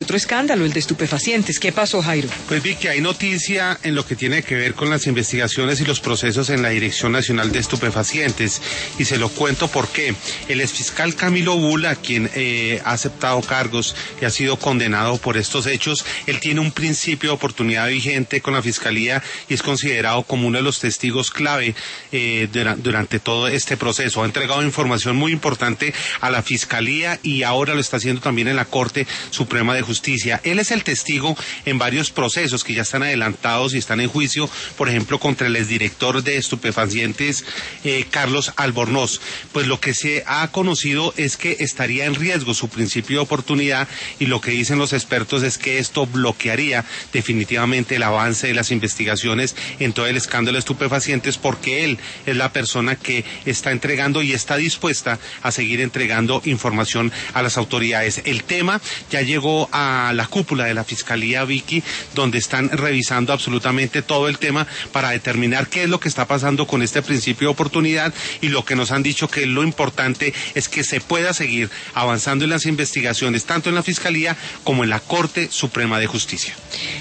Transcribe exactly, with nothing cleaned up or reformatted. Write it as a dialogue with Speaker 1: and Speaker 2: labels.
Speaker 1: Otro escándalo, el de estupefacientes. ¿Qué pasó, Jairo?
Speaker 2: Pues Vicky, hay noticia en lo que tiene que ver con las investigaciones y los procesos en la Dirección Nacional de Estupefacientes, y se lo cuento por qué. El exfiscal Camilo Bula, quien eh, ha aceptado cargos y ha sido condenado por estos hechos, él tiene un principio de oportunidad vigente con la Fiscalía y es considerado como uno de los testigos clave eh, durante, durante todo este proceso. Ha entregado información muy importante a la Fiscalía y ahora lo está haciendo también en la Corte Suprema de Justicia. Justicia. Él es el testigo en varios procesos que ya están adelantados y están en juicio, por ejemplo, contra el exdirector de estupefacientes, eh, Carlos Albornoz. Pues lo que se ha conocido es que estaría en riesgo su principio de oportunidad, y lo que dicen los expertos es que esto bloquearía definitivamente el avance de las investigaciones en todo el escándalo de estupefacientes, porque él es la persona que está entregando y está dispuesta a seguir entregando información a las autoridades. El tema ya llegó a a la cúpula de la Fiscalía, Vicky, donde están revisando absolutamente todo el tema para determinar qué es lo que está pasando con este principio de oportunidad, y lo que nos han dicho que lo importante es que se pueda seguir avanzando en las investigaciones tanto en la Fiscalía como en la Corte Suprema de Justicia.